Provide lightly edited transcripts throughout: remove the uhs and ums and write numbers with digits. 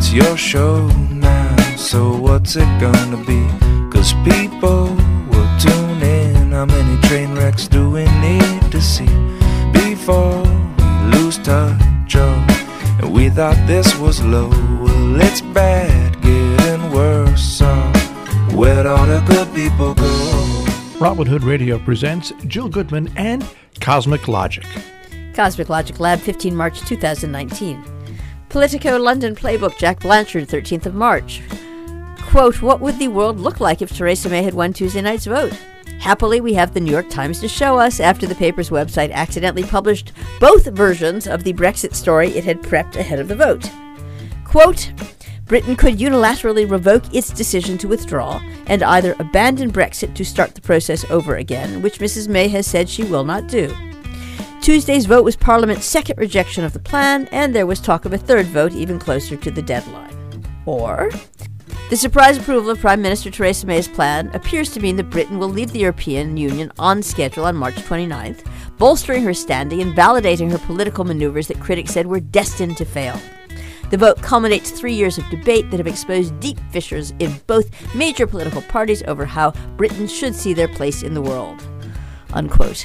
it's your show now, so what's it gonna be? 'Cause people will tune in. How many train wrecks do we need to see before we lose touch? Oh, and we thought this was low. Well, it's bad, getting worse. So where'd all the good people go? Robin Hood Radio presents Jill Goodman and Cosmic Logic. Cosmic Logic Lab, 15 March 2019. Politico London Playbook, Jack Blanchard, 13th of March. Quote, what would the world look like if Theresa May had won Tuesday night's vote? Happily, we have the New York Times to show us after the paper's website accidentally published both versions of the Brexit story it had prepped ahead of the vote. Quote, Britain could unilaterally revoke its decision to withdraw and either abandon Brexit to start the process over again, which Mrs. May has said she will not do. Tuesday's vote was Parliament's second rejection of the plan, and there was talk of a third vote even closer to the deadline. Or, the surprise approval of Prime Minister Theresa May's plan appears to mean that Britain will leave the European Union on schedule on March 29th, bolstering her standing and validating her political maneuvers that critics said were destined to fail. The vote culminates 3 years of debate that have exposed deep fissures in both major political parties over how Britain should see their place in the world. Unquote.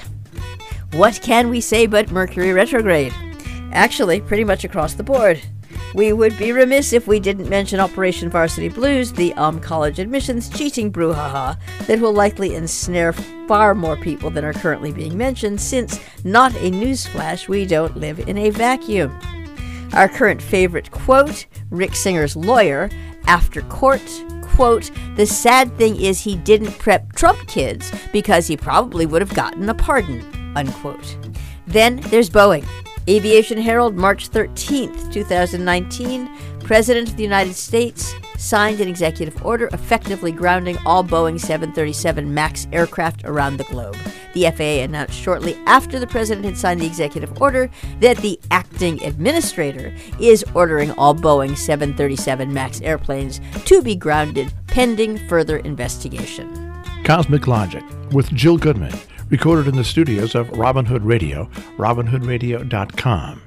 What can we say but Mercury retrograde? Actually, pretty much across the board. We would be remiss if we didn't mention Operation Varsity Blues, the college admissions cheating brouhaha that will likely ensnare far more people than are currently being mentioned, since, not a newsflash, we don't live in a vacuum. Our current favorite quote, Rick Singer's lawyer, after court, quote, the sad thing is he didn't prep Trump kids because he probably would have gotten a pardon, unquote. Then there's Boeing. Aviation Herald, March 13th, 2019. President of the United States signed an executive order effectively grounding all Boeing 737 MAX aircraft around the globe. The FAA announced shortly after the president had signed the executive order that the acting administrator is ordering all Boeing 737 MAX airplanes to be grounded pending further investigation. Cosmic Logic with Jill Goodman, recorded in the studios of Robin Hood Radio, robinhoodradio.com.